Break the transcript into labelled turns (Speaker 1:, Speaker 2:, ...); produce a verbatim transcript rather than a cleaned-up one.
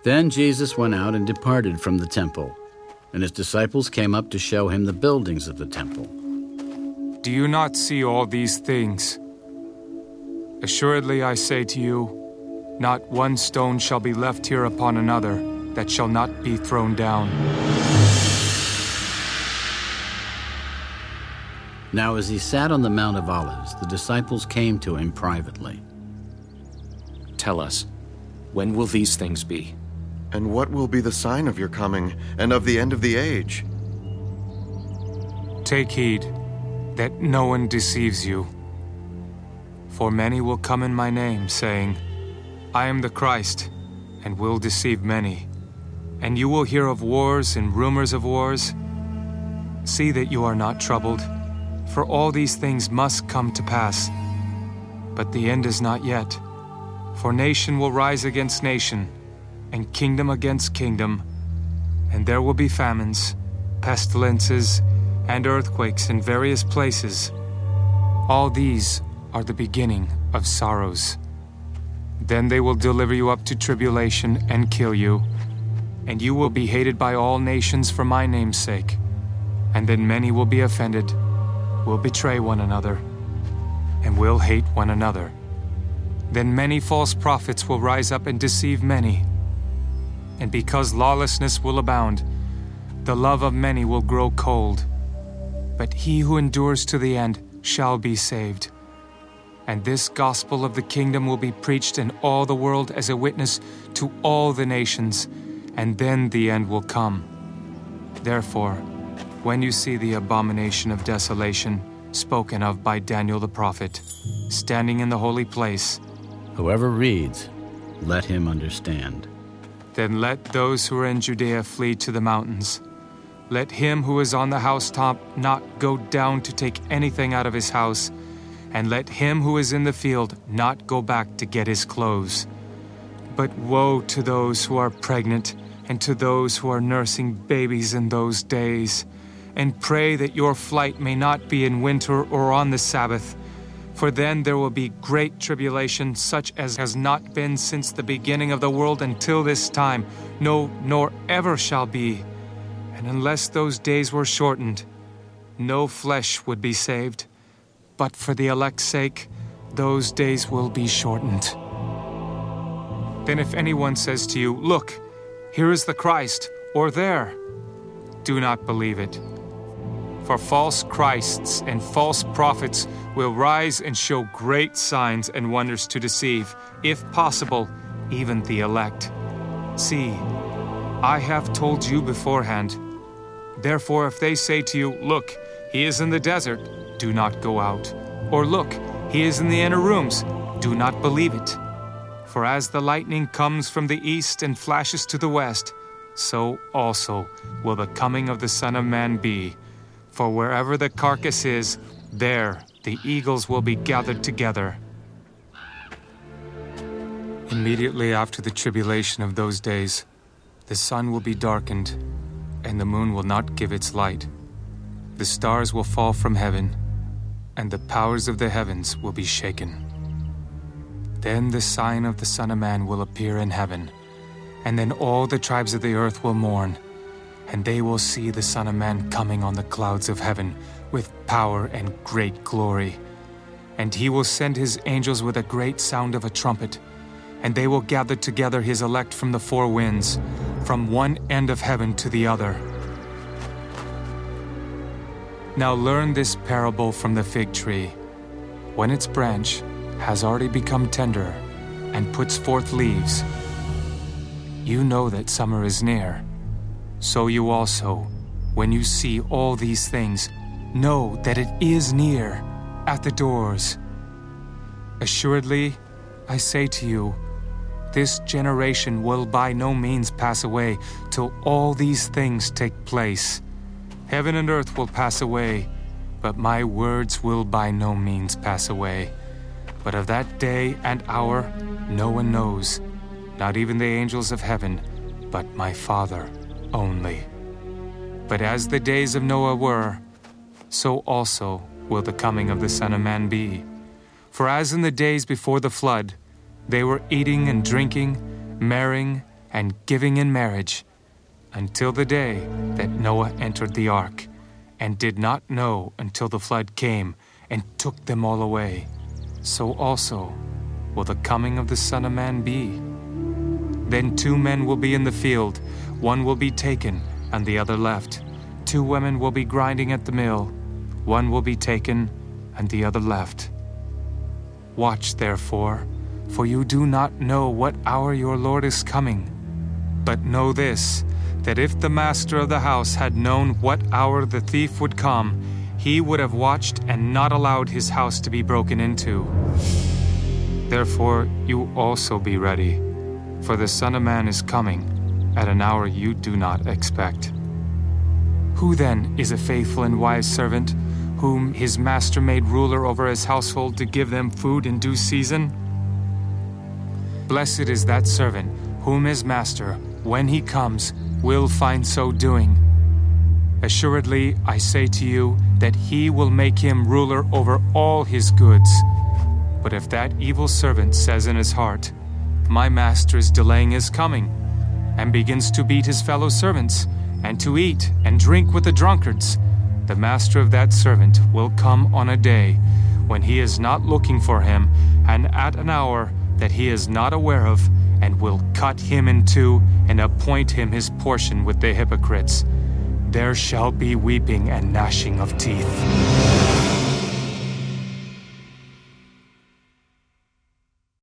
Speaker 1: Then Jesus went out and departed from the temple, and his disciples came up to show him the buildings of the temple.
Speaker 2: Do you not see all these things? Assuredly I say to you, not one stone shall be left here upon another that shall not be thrown down.
Speaker 1: Now as he sat on the Mount of Olives, the disciples came to him privately.
Speaker 3: Tell us, when will these things be?
Speaker 4: And what will be the sign of your coming and of the end of the age?
Speaker 2: Take heed that no one deceives you. For many will come in my name, saying, I am the Christ, and will deceive many. And you will hear of wars and rumors of wars. See that you are not troubled, for all these things must come to pass. But the end is not yet. For nation will rise against nation, and kingdom against kingdom, and there will be famines, pestilences, and earthquakes in various places. All these are the beginning of sorrows. Then they will deliver you up to tribulation and kill you, and you will be hated by all nations for my name's sake. And then many will be offended, will betray one another, and will hate one another. Then many false prophets will rise up and deceive many. And because lawlessness will abound, the love of many will grow cold. But he who endures to the end shall be saved. And this gospel of the kingdom will be preached in all the world as a witness to all the nations, and then the end will come. Therefore, when you see the abomination of desolation spoken of by Daniel the prophet, standing in the holy place,
Speaker 1: whoever reads, let him understand.
Speaker 2: Then let those who are in Judea flee to the mountains. Let him who is on the housetop not go down to take anything out of his house, and let him who is in the field not go back to get his clothes. But woe to those who are pregnant and to those who are nursing babies in those days. And pray that your flight may not be in winter or on the Sabbath, for then there will be great tribulation, such as has not been since the beginning of the world until this time, no, nor ever shall be. And unless those days were shortened, no flesh would be saved. But for the elect's sake, those days will be shortened. Then if anyone says to you, look, here is the Christ, or there, do not believe it. For false Christs and false prophets will rise and show great signs and wonders to deceive, if possible, even the elect. See, I have told you beforehand. Therefore, if they say to you, look, he is in the desert, do not go out. Or look, he is in the inner rooms, do not believe it. For as the lightning comes from the east and flashes to the west, so also will the coming of the Son of Man be. For wherever the carcass is, there the eagles will be gathered together. Immediately after the tribulation of those days, the sun will be darkened, and the moon will not give its light. The stars will fall from heaven, and the powers of the heavens will be shaken. Then the sign of the Son of Man will appear in heaven, and then all the tribes of the earth will mourn, and they will see the Son of Man coming on the clouds of heaven with power and great glory. And he will send his angels with a great sound of a trumpet, and they will gather together his elect from the four winds, from one end of heaven to the other. Now learn this parable from the fig tree. When its branch has already become tender and puts forth leaves, you know that summer is near. So you also, when you see all these things, know that it is near, at the doors. Assuredly, I say to you, this generation will by no means pass away till all these things take place. Heaven and earth will pass away, but my words will by no means pass away. But of that day and hour no one knows, not even the angels of heaven, but my Father only. But as the days of Noah were, so also will the coming of the Son of Man be. For as in the days before the flood, they were eating and drinking, marrying, and giving in marriage, until the day that Noah entered the ark, and did not know until the flood came and took them all away. So also will the coming of the Son of Man be. Then two men will be in the field, one will be taken and the other left. Two women will be grinding at the mill, one will be taken and the other left. Watch therefore, for you do not know what hour your Lord is coming. But know this, that if the master of the house had known what hour the thief would come, he would have watched and not allowed his house to be broken into. Therefore you also be ready, for the Son of Man is coming at an hour you do not expect. Who then is a faithful and wise servant, whom his master made ruler over his household to give them food in due season? Blessed is that servant whom his master, when he comes, will find so doing. Assuredly, I say to you that he will make him ruler over all his goods. But if that evil servant says in his heart, my master is delaying his coming, and begins to beat his fellow servants, and to eat and drink with the drunkards, the master of that servant will come on a day when he is not looking for him, and at an hour that he is not aware of, and will cut him in two and appoint him his portion with the hypocrites. There shall be weeping and gnashing of teeth.